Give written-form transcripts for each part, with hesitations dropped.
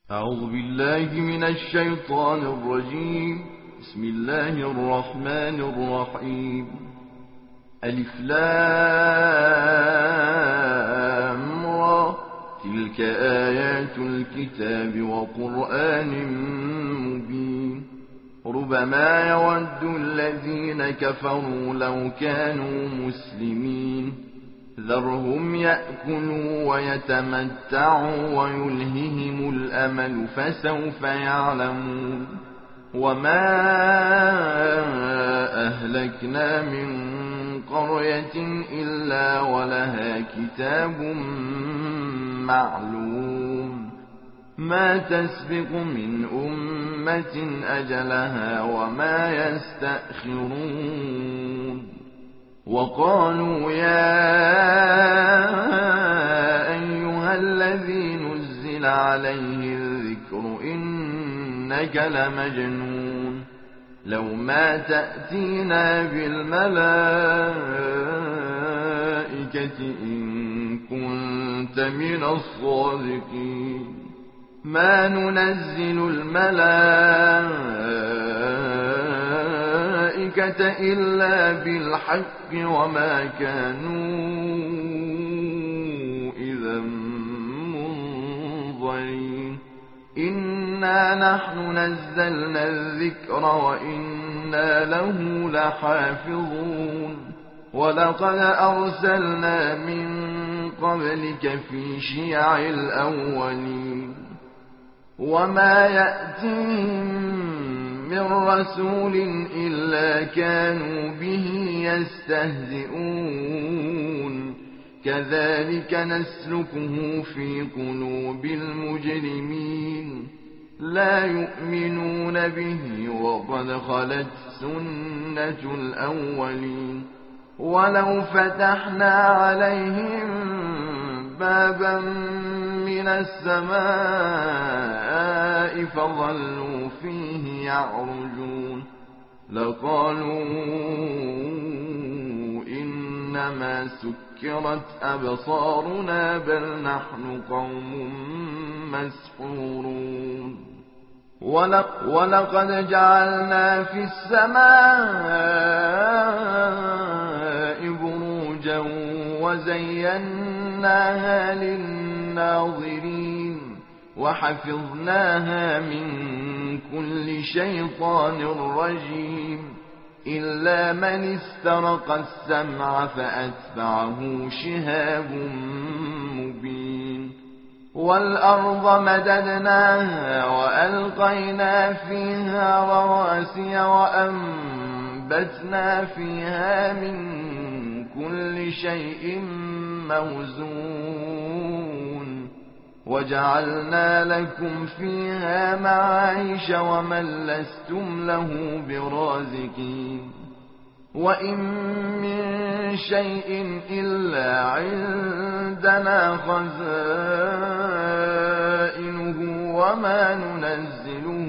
أعوذ بالله من الشيطان الرجيم. بسم الله الرحمن الرحيم. ألف لام را، تلك آيات الكتاب وقرآن مبين. ربما يود الذين كفروا لو كانوا مسلمين. ذرهم يأكلوا ويتمتعوا ويلههم الأمل فسوف يعلمون. وما أهلكنا من قرية إلا ولها كتاب معلوم، ما تسبق من أمة أجلها وما يستأخرون. وقالوا يا أيها الذي نزل عليه الذكر إنك لمجنون، لو ما تأتينا بالملائكة إن كنت من الصادقين. ما ننزل الملائكة إلا بالحق وما كانوا إذا منظرين. إنا نحن نزلنا الذكر وإنا له لحافظون. ولقد أرسلنا من قبلك في شيع الأولين. وما يأتيهم من رسول إلا كانوا به يستهزئون. كذلك نسلكه في قلوب المجرمين. لا يؤمنون به وقد خلت سنة الأولين. ولو فتحنا عليهم بابا من السماء فظلوا فيه يعرجون لقالوا إنما سكرت أبصارنا بل نحن قوم مسحورون. ولقد جعلنا في السماء بروجا وزيناها للناظرين وحفظناها من كل شيطان رجيم إلا من استرق السمع فأتبعه شهاب مبين. والأرض مددناها وألقينا فيها رواسي وأنبتنا فيها من كل شيء موزون. وجعلنا لكم فيها معايش ومن لستم له برازقين. وإن من شيء إلا عندنا خزائنه وما ننزله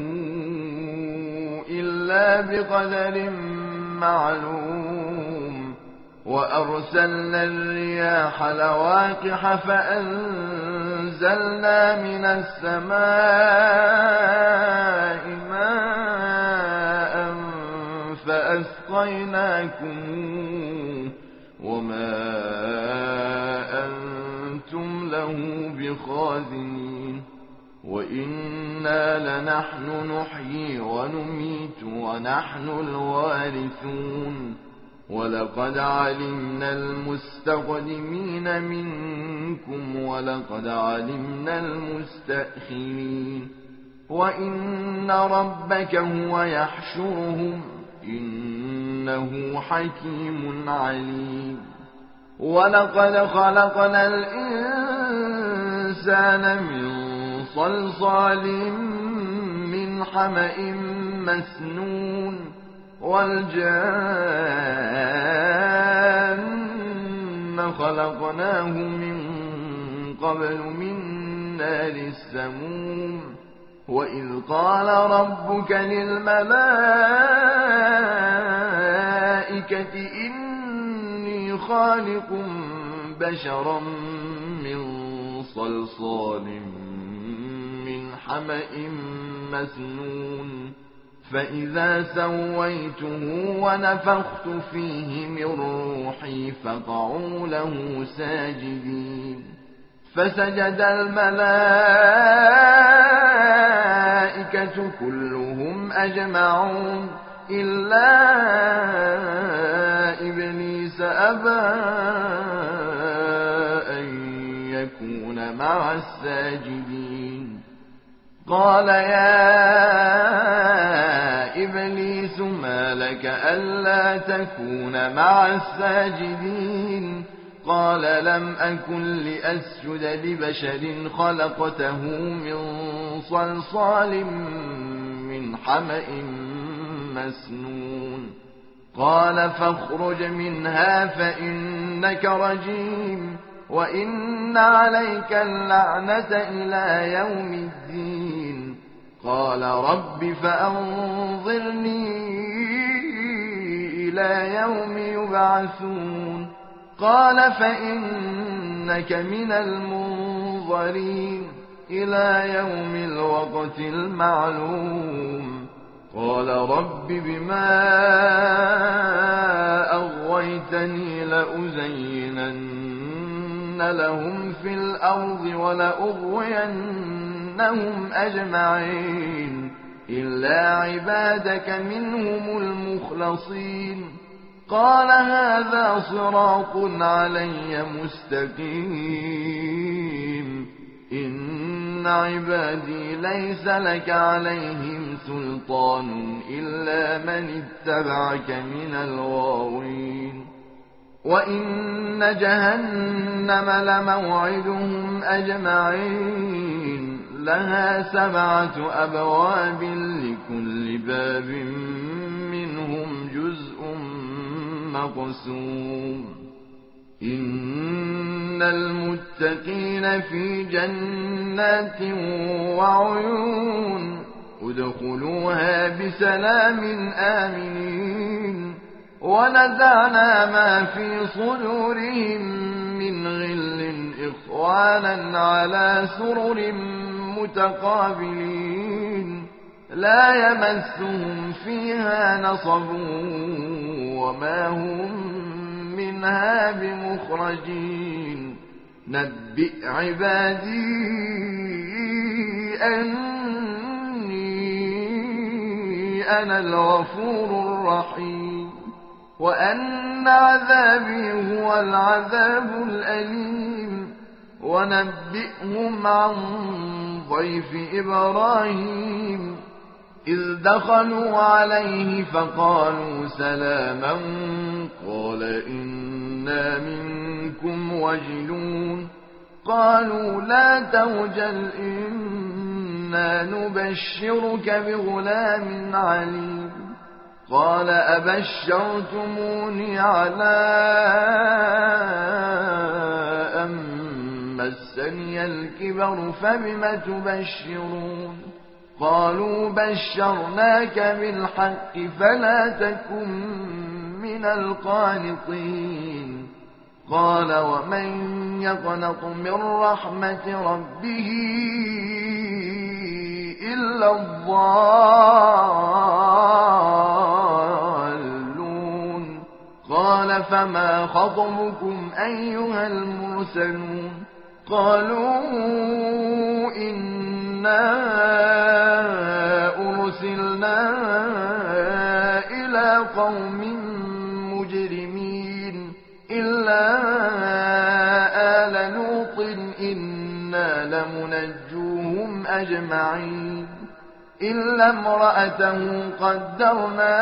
إلا بقدر معلوم. وأرسلنا الرياح لواقح فأنزلنا من السماء ماء فأسقيناكم وما أنتم له بخازنين. وإنا لنحن نحيي ونميت ونحن الوارثون. ولقد علمنا المستقدمين منكم ولقد علمنا المستأخرين. وإن ربك هو يحشرهم إنه حكيم عليم. ولقد خلقنا الإنسان من صلصال من حمأ مسنون. والجان خلقناه من قبل من نار السموم. وإذ قال ربك للملائكة إني خالق بشرا من صلصال من حمإ مسنون فإذا سويته ونفخت فيه من روحي فقعوا له ساجدين فسجد الملائكة كلهم أجمعون إلا إبليس أبى أن يكون مع الساجدين قال يا إبليس ما لك ألا تكون مع الساجدين قال لم أكن لأسجد لبشر خلقته من صلصال من حمأ مسنون قال فاخرج منها فإنك رجيم وإن عليك اللعنة إلى يوم الدين قال رب فأنظرني إلى يوم يبعثون قال فإنك من المنظرين إلى يوم الوقت المعلوم قال رب بما أغويتني لأزينن لهم في الأرض ولأغوينهم أجمعين إلا عبادك منهم المخلصين قال هذا صراط علي مستقيم إن عبادي ليس لك عليهم سلطان إلا من اتبعك من الغاوين وإن جهنم لموعدهم أجمعين لها 7 أبواب لكل باب منهم جزء مقسوم إن المتقين في جنات وعيون ادخلوها بسلام آمنين ونزعنا ما في صدورهم من غل إخوانا على سرر متقابلين لا يمسهم فيها نصب وما هم منها بمخرجين نبئ عبادي أني أنا الغفور الرحيم وأن عذابي هو العذاب الأليم ونبئهم عن ضيف إبراهيم إذ دخلوا عليه فقالوا سلاما قال إنا منكم وجلون قالوا لا توجل إنا نبشرك بغلام عليم قال أبشرتموني على أن مسني الكبر فبم تبشرون قالوا بشرناك بالحق فلا تكن من القانطين قال ومن يقنط من رحمة ربه إلا الضالون قال فما خطبكم أيها المرسلون قالوا إنا أرسلنا إلى قوم مجرمين إلا آل لوط إنا لمنجوهم أجمعين إلا امرأته قدرنا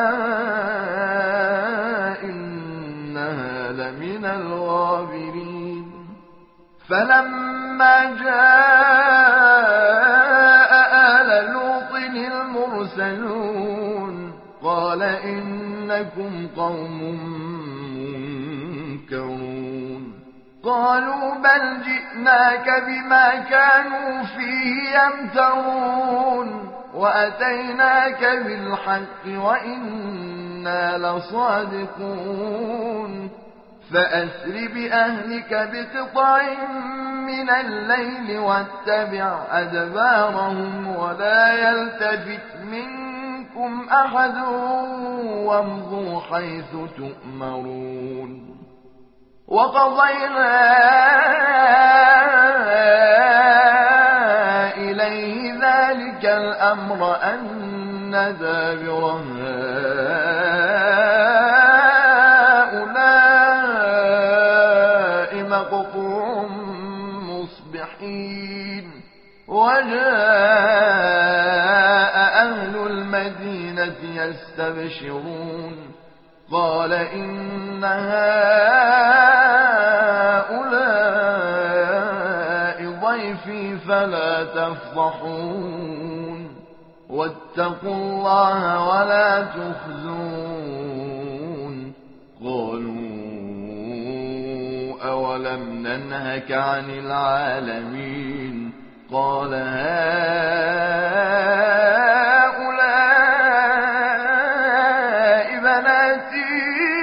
إنها لمن الغابرين فلما جاء آل لوط المرسلون قال إنكم قوم منكرون قالوا بل جئناك بما كانوا فيه يمترون وأتيناك بالحق وإنا لصادقون فأسر بأهلك بقطع من الليل واتبع أدبارهم ولا يلتفت منكم أحد وامضوا حيث تؤمرون وقضينا إليه ذلك الأمر أن دابر هؤلاء مقطوع مصبحين وجاء أهل المدينة يستبشرون قال إن هؤلاء ضيفي فلا تفضحون واتقوا الله ولا تخزون قالوا أولم ننهك عن العالمين قال هؤلاء بناتي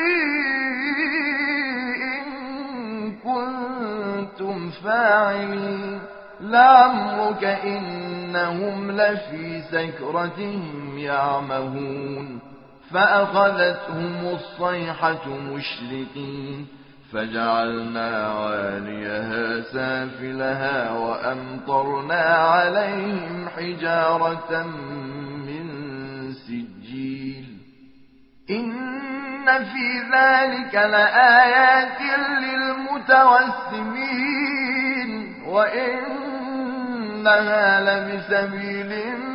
إن كنتم فاعلين لعمرك إنهم لفي سكرتهم يعمهون فأخذتهم الصيحة مشرقين فجعلنا عاليها سافلها وأمطرنا عليهم حجارة من سجيل إن في ذلك لآيات للمتوسمين وإنها لبسبيل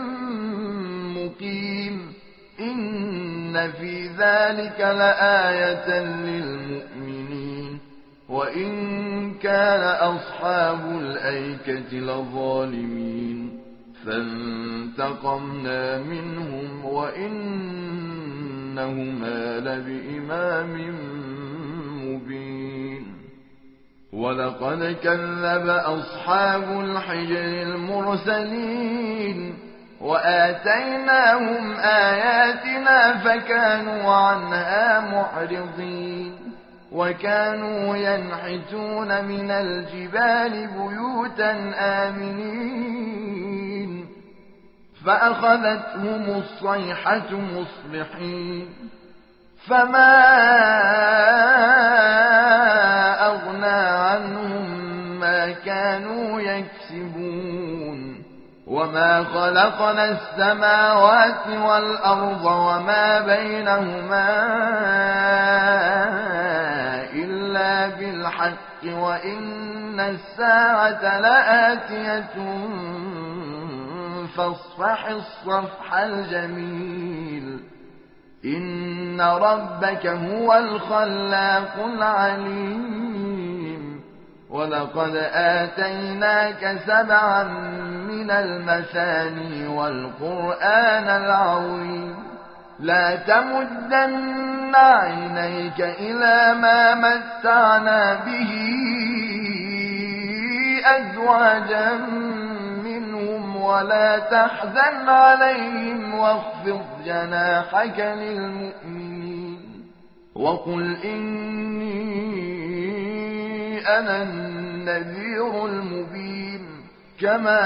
مقيم إن في ذلك لآية للمؤمنين وإن كان أصحاب الأيكة لظالمين فانتقمنا منهم وإنهما لبإمام مبين ولقد كذب أصحاب الحجر المرسلين وآتيناهم آياتنا فكانوا عنها معرضين وكانوا ينحتون من الجبال بيوتا آمنين فأخذتهم الصيحة مصبحين فما أغنى عنهم ما كانوا يكسبون وما خلقنا السماوات والأرض وما بينهما إلا بالحق وإن الساعة لآتية فاصفح الصفح الجميل إن ربك هو الخلاق العليم ولقد آتيناك 7 من المثاني والقرآن العظيم لا تمدن عينيك إلى ما متعنا به أزواجا منهم ولا تحزن عليهم واخفض جناحك للمؤمنين وقل إني أنا النذير المبين كما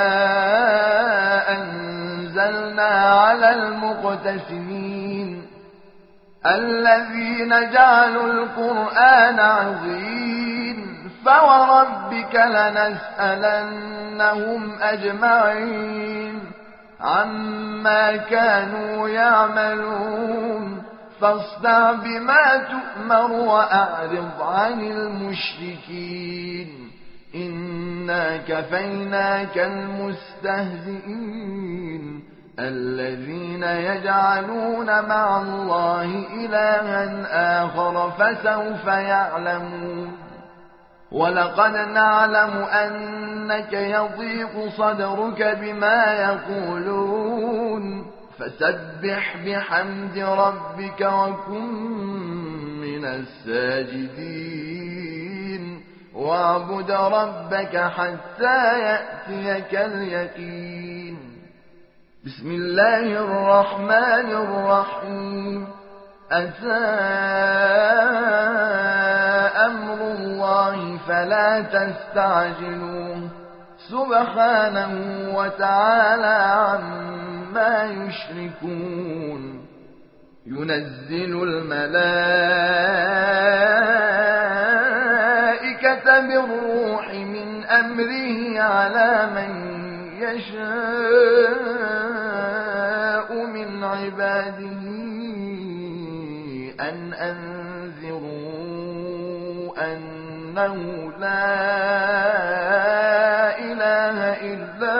أنزلنا على المقتسمين الذين جعلوا القرآن عظيم فوربك لنسألنهم أجمعين عما كانوا يعملون فاصدع بما تؤمر وأعرض عن المشركين إنا كفيناك المستهزئين الذين يجعلون مع الله إلها آخر فسوف يعلمون ولقد نعلم أنك يضيق صدرك بما يقولون فسبح بحمد ربك وكن من الساجدين واعبد ربك حتى يأتيك اليقين بسم الله الرحمن الرحيم أتى فلا تستعجلوه سبحانه وتعالى عما يشركون ينزل الملائكة بالروح من أمره على من يشاء من عباده أن أنذروا أنه لا إله إلا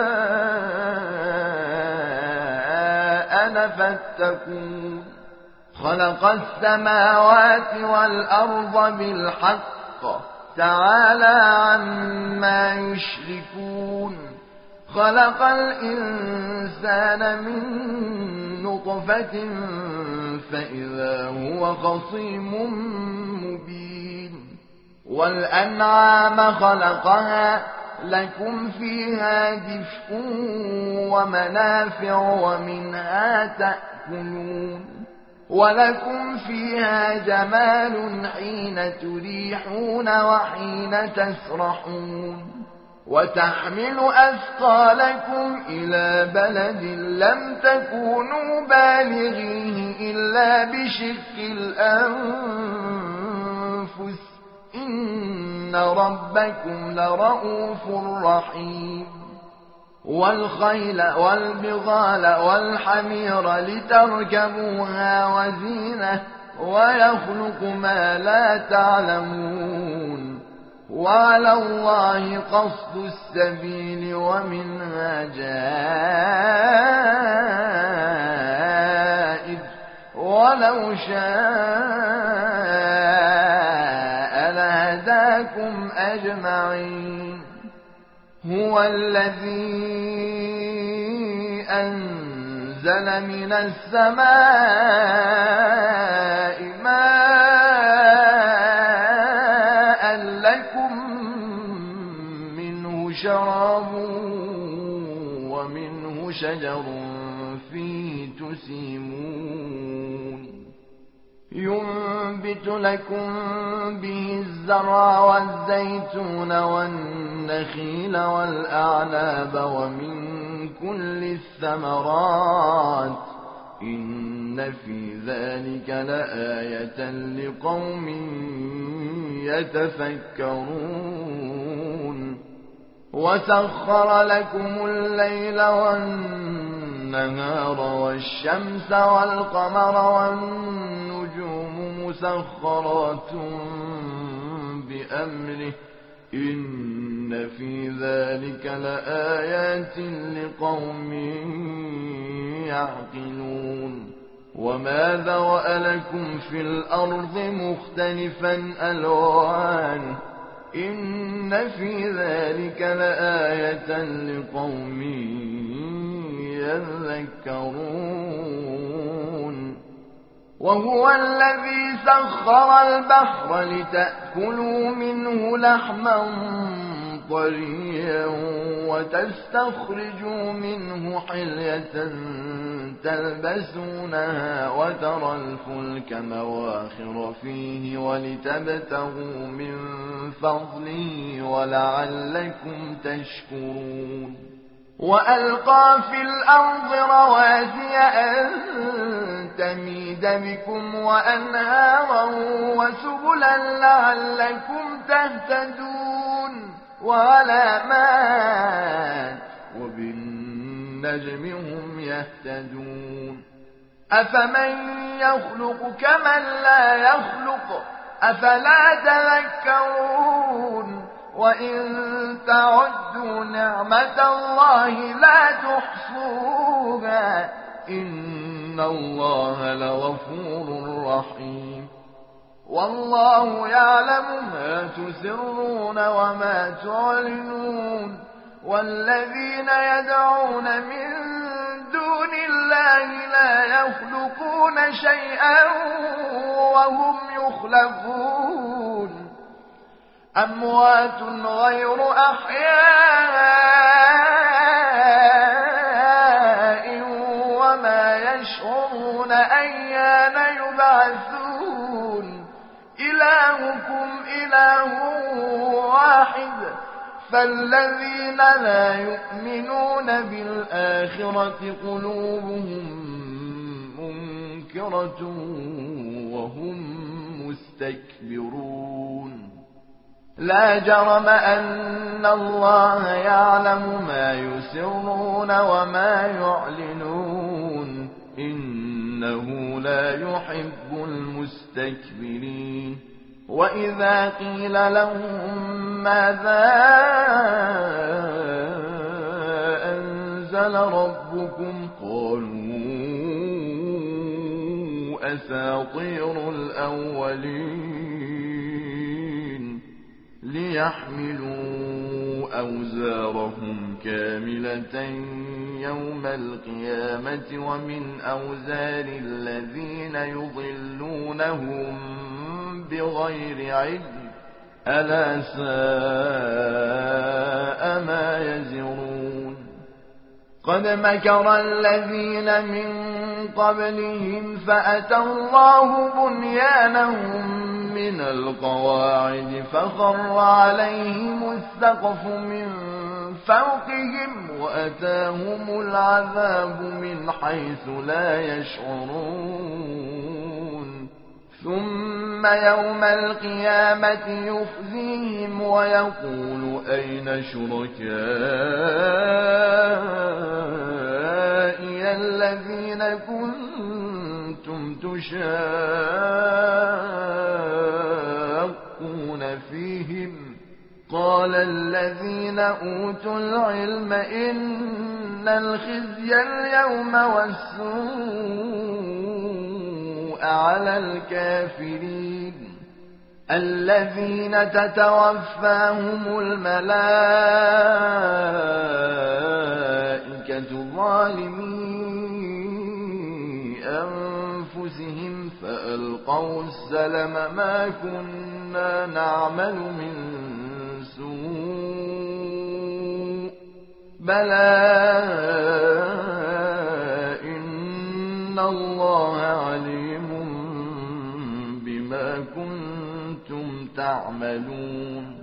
أنا فاتقون خلق السماوات والأرض بالحق تعالى عما يشركون خلق الإنسان من نطفة فإذا هو خصيم مبين والأنعام خلقها لكم فيها دفء ومنافع ومنها تأكلون ولكم فيها جمال حين تريحون وحين تسرحون وتحمل أثقالكم إلى بلد لم تكونوا بالغيه إلا بشق الأنفس إن ربكم لرؤوف رحيم والخيل والبغال والحمير لتركبوها وزينة ويخلق ما لا تعلمون وعلى الله قصد السبيل ومنها جائر ولو شاء لهداكم أجمعين هو الذي أنزل من السماء ماء لكم منه شراب ومنه شجر فيه تسيمون ينبت لكم به الزرع والزيتون والنخيل والأعناب ومن كل الثمرات إن في ذلك لآية لقوم يتفكرون وسخر لكم الليل والنهار والشمس والقمر والنجوم مسخرات بأمره إن في ذلك لآيات لقوم يعقلون وما ذرأ لكم في الأرض مختلفا ألوانه إن في ذلك لآية لقوم يذكرون وهو الذي سخر البحر لتأكلوا منه لحما طريا وتستخرجوا منه حلية تلبسونها وترى الفلك مواخر فيه ولتبتغوا من فضله ولعلكم تشكرون وألقى في الأرض رواسي أن تميد بكم وأنهارا وسبلا لعلكم تهتدون وعلامات وبالنجم هم يهتدون أفمن يخلق كمن لا يخلق أفلا تذكرون وإن تعدوا نعمة الله لا تحصوها إن الله لغفور رحيم والله يعلم ما تسرون وما تعلنون والذين يدعون من دون الله لا يخلقون شيئا وهم يخلقون أموات غير أحياء وما يشعرون أيان يبعثون إلهكم إله واحد فالذين لا يؤمنون بالآخرة قلوبهم منكرة وهم مستكبرون لا جرم أن الله يعلم ما يسرون وما يعلنون إنه لا يحب المستكبرين وإذا قيل لهم ماذا أنزل ربكم قالوا أساطير الأولين ليحملوا أوزارهم كاملة يوم القيامة ومن أوزار الذين يضلونهم بغير علم ألا ساء ما يزرون قد مكر الذين من قبلهم فأتى الله بنيانهم من القواعد فخر عليهم السقف من فوقهم وأتاهم العذاب من حيث لا يشعرون ثم يوم القيامة يخزيهم ويقول أين شركائي الذين كنتم تشاقون فيهم قال الذين أوتوا العلم إن الخزي اليوم والسوء على الكافرين الذين تتوفاهم الملائكة ظالمي أنفسهم فألقوا السلم ما كنا نعمل من سوء بلى إن الله عليم بما كنتم تعملون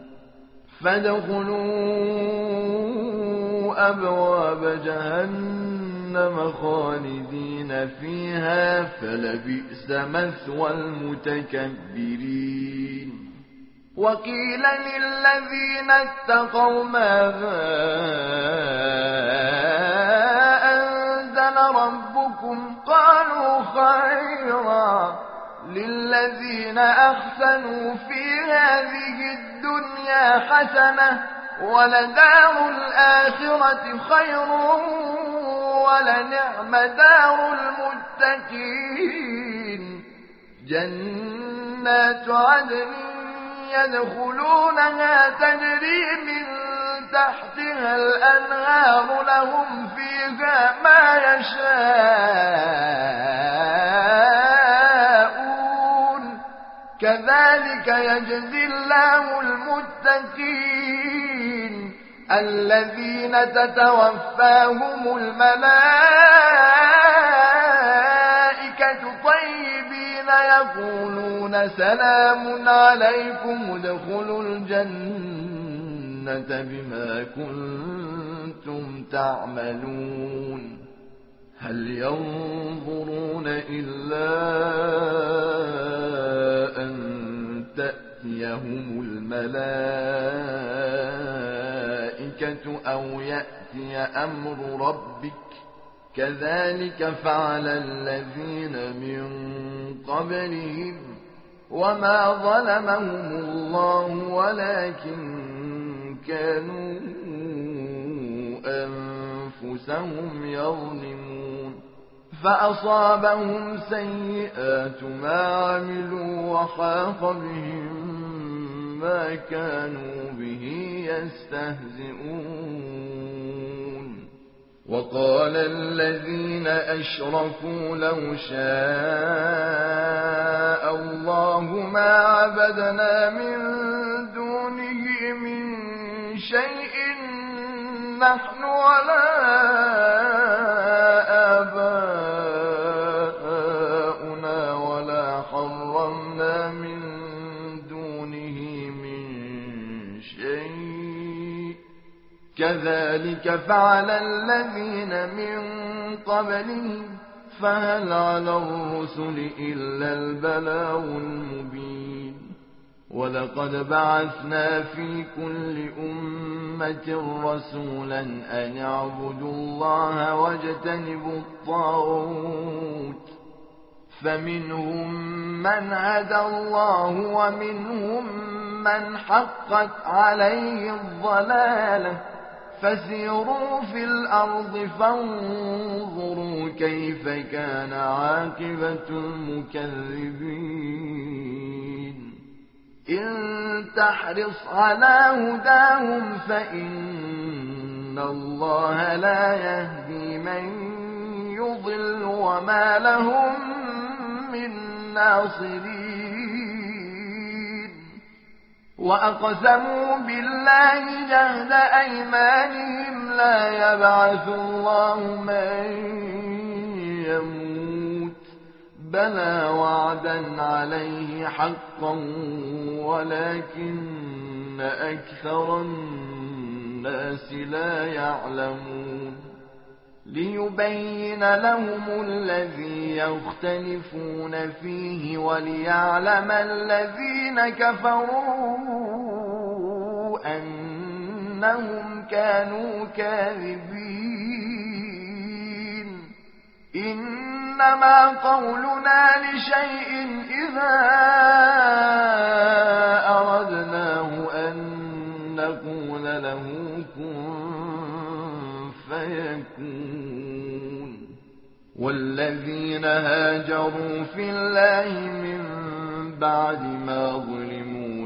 فادخلوا أبواب جهنم خالدين فيها فلبئس مثوى المتكبرين وقيل للذين اتقوا ماذا أنزل ربكم قالوا خيرا للذين أحسنوا في هذه الدنيا حسنة ولدار الآخرة خير ولنعم دار المتقين جنات عدن يدخلونها تجري من تحتها الأنهار لهم فيها ما يشاءون كذلك يجزي الله المتقين الذين تتوفاهم الملائكة طيبين يقولون سلام عليكم ادخلوا الجنة بما كنتم تعملون هل ينظرون إلا أن تأتيهم الملائكة أو يأتي أمر ربك كذلك فعل الذين من قبلهم وما ظلمهم الله ولكن كانوا أنفسهم يظلمون فأصابهم سيئات ما عملوا وحاق بهم ما كانوا به يستهزئون وقال الذين أشركوا لو شاء الله ما عبدنا من دونه من شيء نحن ولا آباؤنا ولا حرمنا من كذلك فعل الذين من قبلهم فهل على الرسل إلا البلاغ المبين ولقد بعثنا في كل أمة رسولا أن اعبدوا الله واجتنبوا الطاغوت فمنهم من هدى الله ومنهم من حقت عليه الضلالة فسيروا في الأرض فانظروا كيف كان عاقبة المكذبين إن تحرص على هداهم فإن الله لا يهدي من يضل وما لهم من ناصرين وأقسموا بالله جهد أيمانهم لا يبعث الله من يموت بلى وعدا عليه حقا ولكن أكثر الناس لا يعلمون ليبين لهم الذي يختلفون فيه وليعلم الذين كفروا أنهم كانوا كاذبين إنما قولنا لشيء إذا أردناه أن نقول له كن فيكون والذين هاجروا في الله من بعد ما ظلموا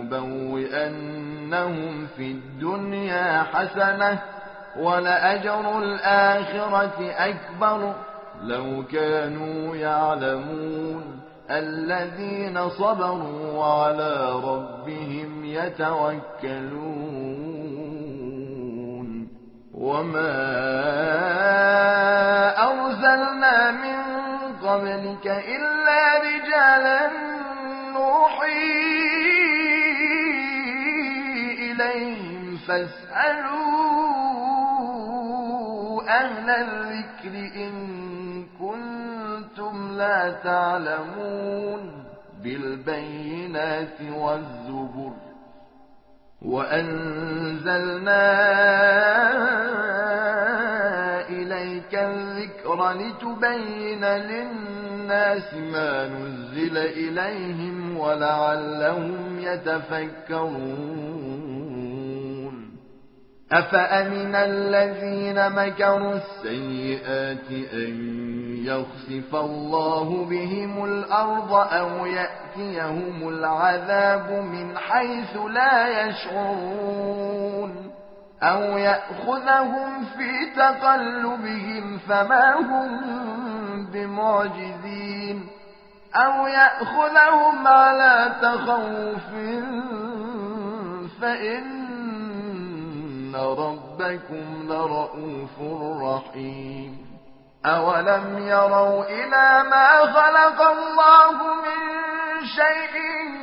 لنبوئنهم في الدنيا حسنة ولأجر الآخرة أكبر لو كانوا يعلمون الذين صبروا وعلى ربهم يتوكلون وما أرسلنا من قبلك إلا رجالا نوحي إليهم فاسألوا أهل الذكر إن كنتم لا تعلمون بالبينات والزبر وأنزلنا إليك الذكر لتبين للناس ما نزل إليهم ولعلهم يتفكرون أفأمن الذين مكروا السيئات أن يخسف الله بهم الأرض أو يأتيهم العذاب من حيث لا يشعرون أو يأخذهم في تقلبهم فما هم بمعجزين أو يأخذهم على تخوف فإن ربكم لرؤوف رحيم أولم يروا إلى ما خلق الله من شيء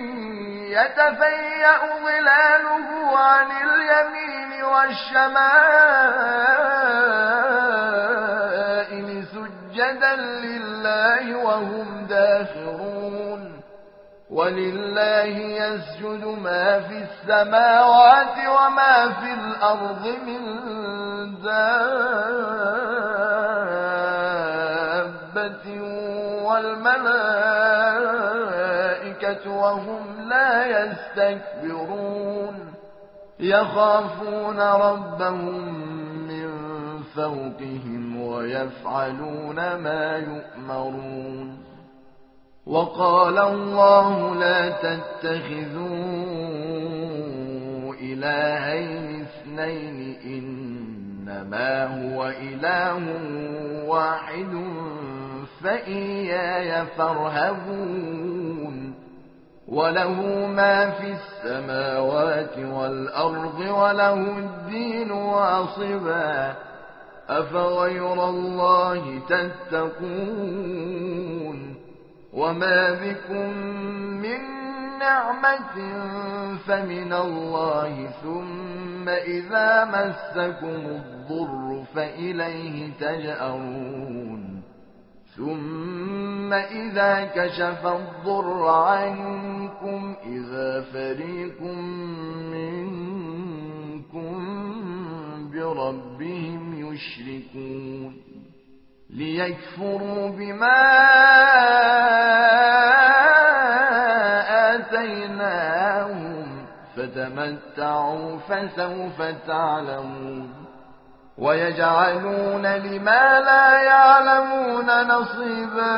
يتفيأ ظلاله عن اليمين والشمائل سجدا لله وهم داخرون ولله يسجد ما في السماوات وما في الأرض من دابة والملائكة وهم لا يستكبرون يخافون ربهم من فوقهم ويفعلون ما يؤمرون وقال الله لا تتخذوا إلهين اثنين إنما هو إله واحد فإياي فارهبون وله ما في السماوات والأرض وله الدين واصبا أفغير الله تتقون وما بكم من نعمة فمن الله ثم إذا مسكم الضر فإليه تجأرون ثم إذا كشف الضر عنكم إذا فريق منكم بربهم يشركون ليكفروا بما آتيناهم فتمتعوا فسوف تعلمون ويجعلون لما لا يعلمون نصيبا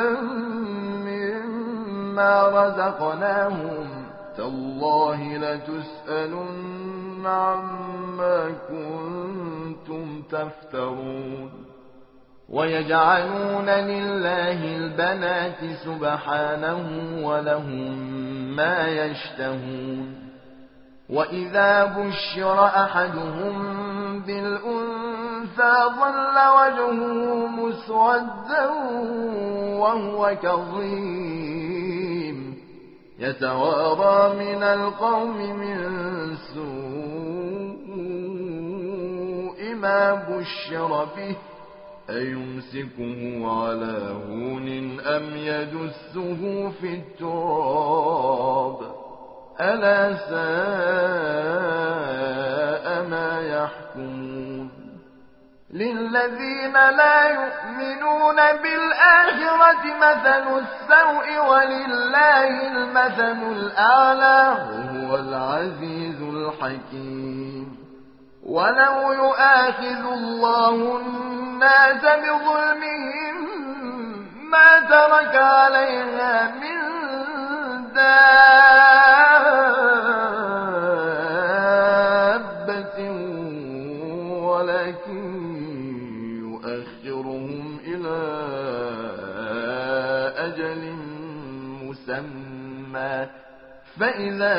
مما رزقناهم تالله لتسألن عما كنتم تفترون ويجعلون لله البنات سبحانه ولهم ما يشتهون وإذا بشر أحدهم بالأنثى ظل وجهه مسودا وهو كظيم يتوارى من القوم من سوء ما بشر به أيمسكه على هون أم يدسه في التراب ألا ساء ما يحكمون للذين لا يؤمنون بالآخرة مثل السوء ولله المثل الأعلى وهو العزيز الحكيم ولو يؤاخذ الله الناس بظلمهم ما ترك عليها من دابة ولكن يؤخرهم إلى أجل مسمى فإذا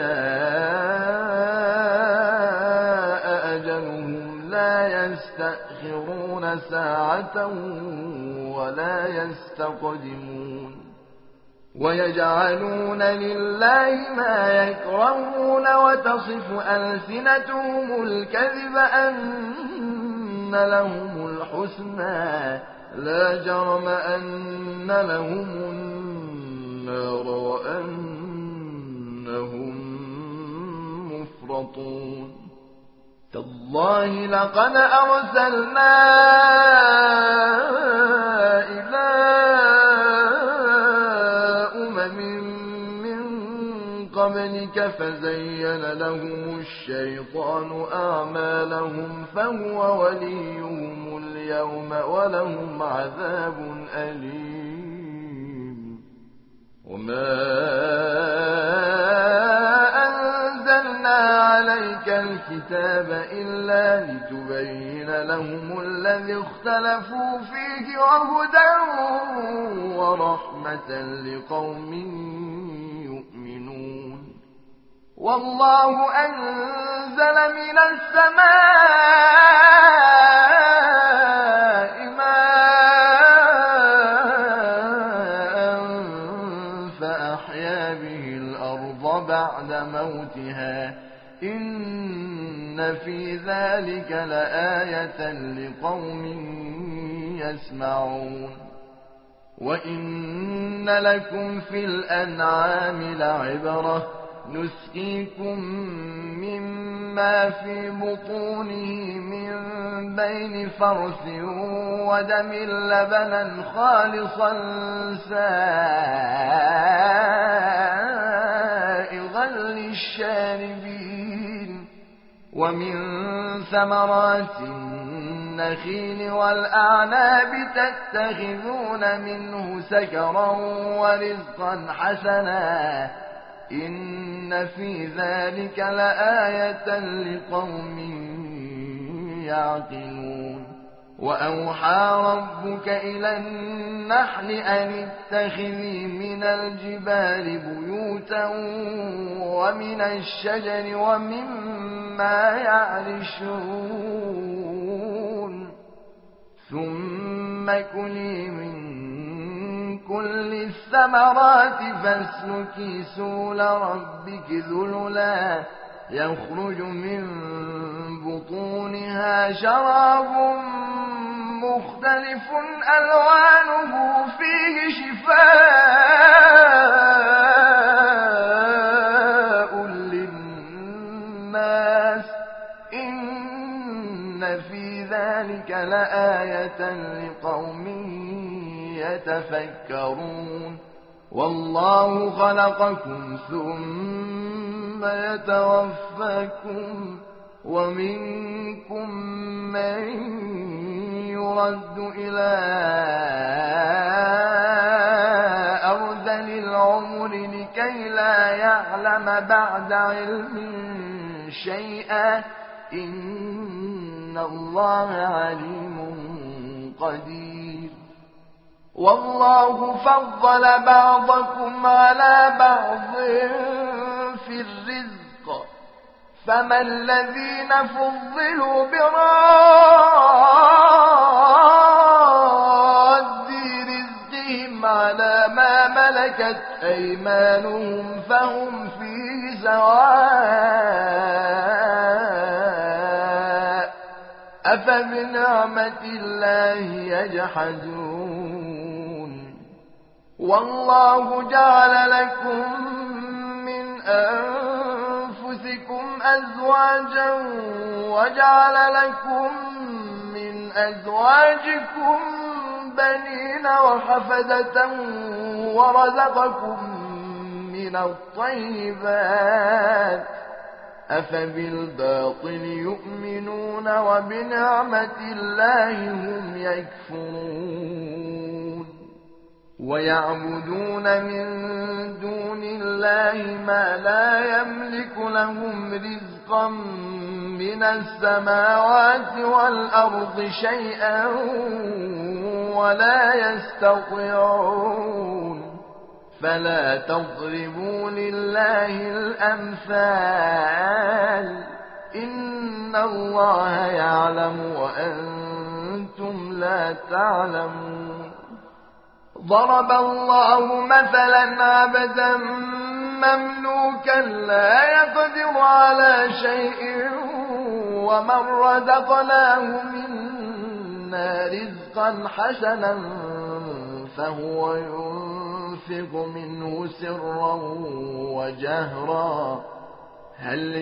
جاء أجلهم لا يستأخرون ساعة ولا يستقدمون ويجعلون لله ما يكرهون وتصف ألسنتهم الكذب أن لهم الحسنى لا جرم أن لهم النار وأنهم مفرطون تالله لقد أرسلنا إلى من قبلك فزين لهم الشيطان أعمالهم فهو وليهم اليوم ولهم عذاب أليم وما أنزلنا عليك الكتاب إلا لتبين لهم الذي اختلفوا فيه وهدى ورحمة لقوم يؤمنون والله أنزل من السماء ماء فأحيا به الأرض بعد موتها إن في ذلك لآية لقوم يسمعون وإن لكم في الأنعام لعبرة نسقيكم مما في بطونه من بين فرث ودم لبنا خالصا سائغا للشاربين ومن ثمرات النخيل والأعناب تتخذون منه سكرا ورزقا حسنا إن في ذلك لآية لقوم يعقلون وأوحى ربك إلى النحل أن اتخذي من الجبال بيوتا ومن الشجر ومما يعرشون ثم كلي من كل الثمرات فاسلكي سبل ربك ذللا يخرج من بطونها شراب مختلف ألوانه فيه شفاء للناس إن في ذلك لآية لقوم يتفكرون والله خلقكم ثم يتوفاكم ومنكم من يرد إلى أرذل العمر لكي لا يعلم بعد علم شيئا إن الله عليم قدير والله فضل بعضكم على بعض في الرزق فما الذين فضلوا براد رزقهم على ما ملكت أيمانهم فهم فيه سواء أفبنعمة الله يجحدون والله جعل لكم من أنفسكم أزواجا وجعل لكم من أزواجكم بنين وحفدة ورزقكم من الطيبات أفبالباطل يؤمنون وبنعمة الله هم يكفرون ويعبدون من دون الله ما لا يملك لهم رزقا من السماوات والأرض شيئا ولا يستطيعون فلا تضربوا لله الأمثال إن الله يعلم وأنتم لا تعلمون ضرب الله مثلا عبدا مملوكا لا يقدر على شيء ومن رزقناه منا رزقا حسنا فهو ينفق منه سرا وجهرا هل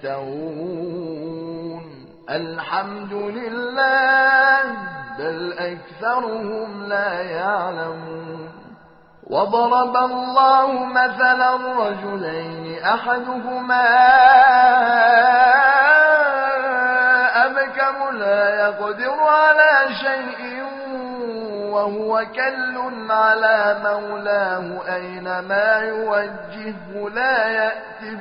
يستوون الحمد لله بل أكثرهم لا يعلمون وضرب الله مثلا رجلين أحدهما أبكم لا يقدر على شيء وهو كل على مولاه أينما يوجهه لا يأتي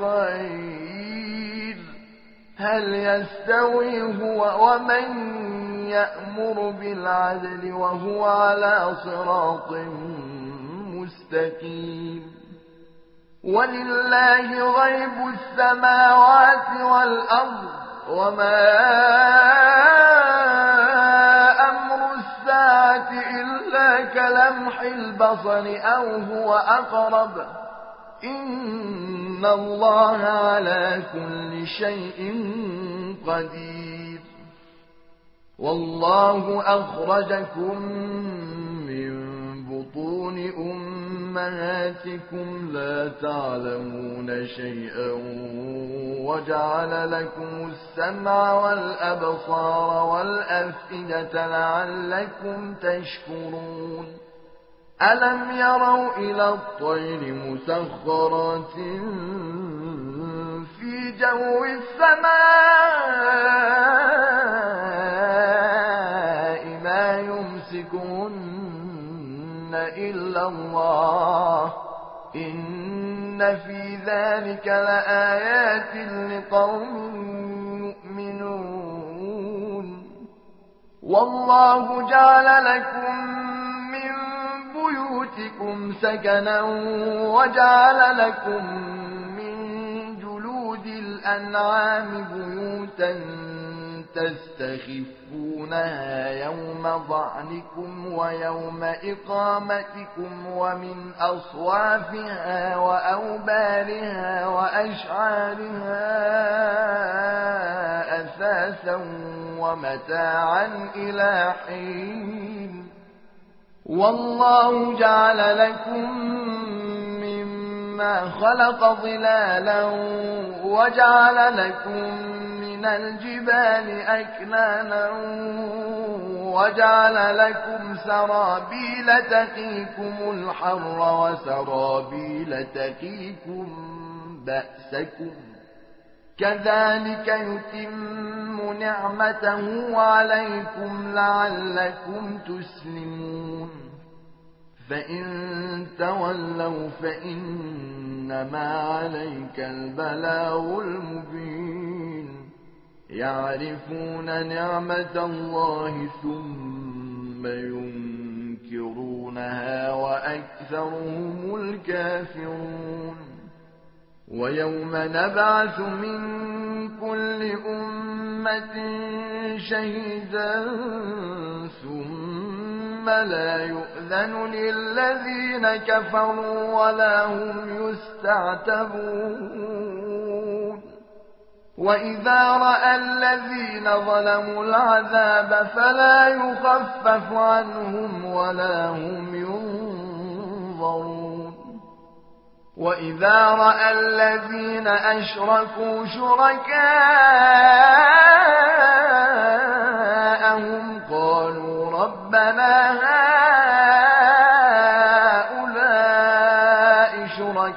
بخير هل يستوي هو ومن يأمر بالعدل وهو على صراط مستقيم ولله غيب السماوات والأرض وما أمر الساعة إلا كلمح البصر أو هو أقرب إن الله على كل شيء قدير والله أخرجكم من بطون أمهاتكم لا تعلمون شيئا وجعل لكم السمع والأبصار والأفئدة لعلكم تشكرون ألم يروا إلى الطير مسخرات في جو السماء ما يمسكهن إلا الله إن في ذلك لآيات لقوم يؤمنون والله جعل لكم من بيوتكم سكنا وجعل لكم من جلود الأنعام بيوتا تستخفونها يوم ظعنكم ويوم إقامتكم ومن أصوافها وأوبارها وأشعارها أثاثا ومتاعا إلى حين والله جعل لكم مما خلق ظلالا وجعل لكم من الجبال أكنانا وجعل لكم سرابيل تقيكم الحر وسرابيل تقيكم بأسكم كذلك يتم نعمته عليكم لعلكم تسلمون فإن تولوا فإنما عليك البلاغ المبين يعرفون نعمة الله ثم ينكرونها وأكثرهم الكافرون ويوم نبعث من كل أمة شهيدا ثم لا يؤذن للذين كفروا ولا هم يستعتبون وإذا رأى الذين ظلموا العذاب فلا يخفف عنهم ولا هم ينظرون وإذا رأى الذين أشركوا شركاءهم قالوا ربنا هؤلاء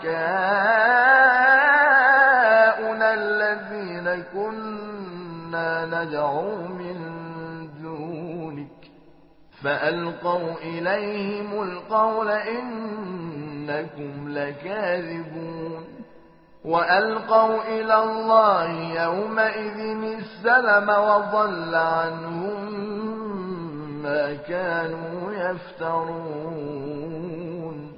شركاؤنا الذين كنا ندعو من دونك فألقوا إليهم القول إنكم لكاذبون وألقوا إلى الله يومئذ السلم وضل عنهم ما كانوا يفترون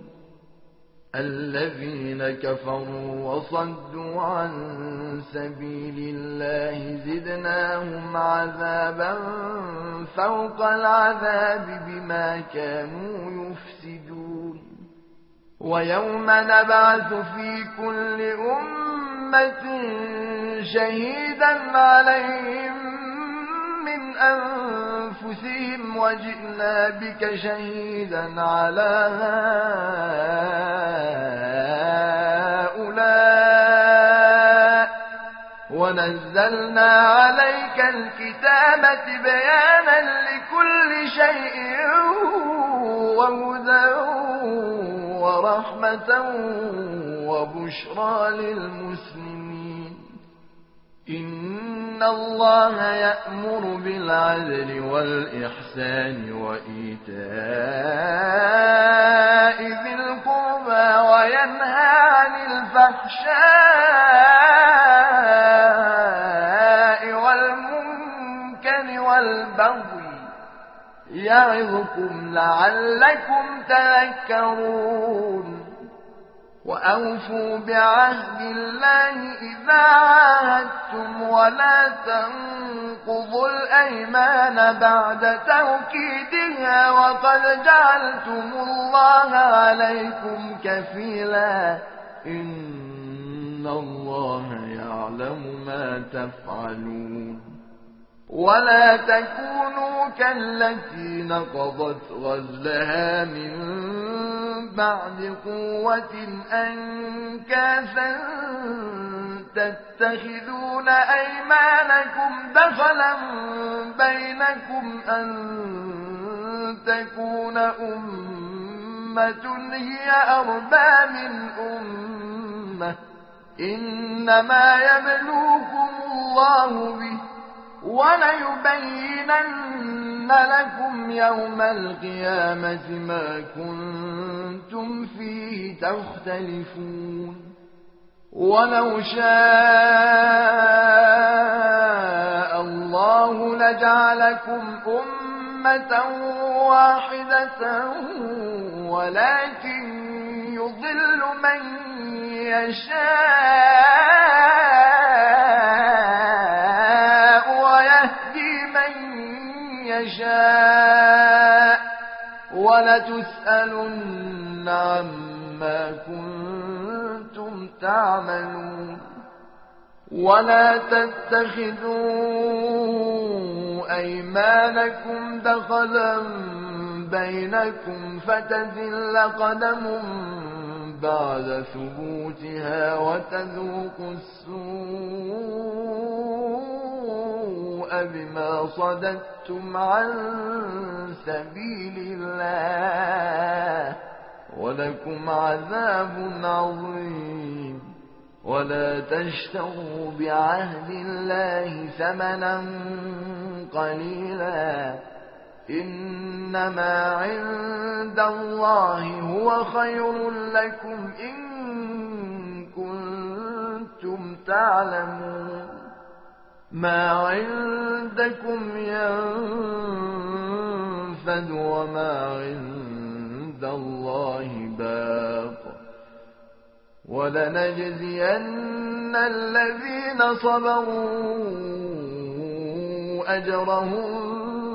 الذين كفروا وصدوا عن سبيل الله زدناهم عذابا فوق العذاب بما كانوا يفسدون ويوم نبعث في كل أمة شهيدا عليهم من أنفسهم وجئنا بك شهيدا على هؤلاء ونزلنا عليك الكتاب بيانا لكل شيء وهدى ورحمة وبشرى للمسلمين إن الله يأمر بالعدل والإحسان وإيتاء ذي القربى وينهى عن الفحشاء والمنكر والبغي يعظكم لعلكم تذكرون وأوفوا بعهد الله إذا عاهدتم ولا تنقضوا الأيمان بعد توكيدها وقد جعلتم الله عليكم كفيلا إن الله يعلم ما تفعلون ولا تكونوا كالتي نقضت غزلها من بعد قوة أنكاثا تتخذون أيمانكم دخلا بينكم أن تكون أمة هي أربى من أمة إنما يبلوكم الله به وليبينن لكم يوم القيامة ما كنتم فيه تختلفون ولو شاء الله لجعلكم أمة واحدة ولكن يضل من يشاء ويهدي ولتسألن عما كنتم تعملون ولا تتخذوا أيمانكم دخلا بينكم فتزل قدم بعد ثبوتها وتذوقوا السوء بما صددتم عن سبيل الله ولكم عذاب عظيم ولا تشتروا بعهد الله ثمنا قليلا إنما عند الله هو خير لكم إن كنتم تعلمون ما عندكم ينفد وما عند الله باق ولنجزين الذين صبروا أجرهم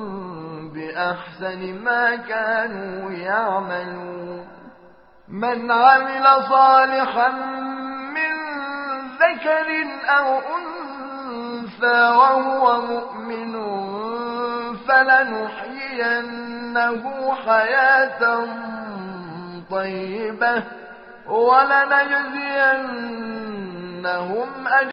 بأحسن ما كانوا يعملون من عمل صالحا من ذكر أو أنثى وهو مؤمن فلنحيينه حياة طيبة ولنجزينهم أجرهم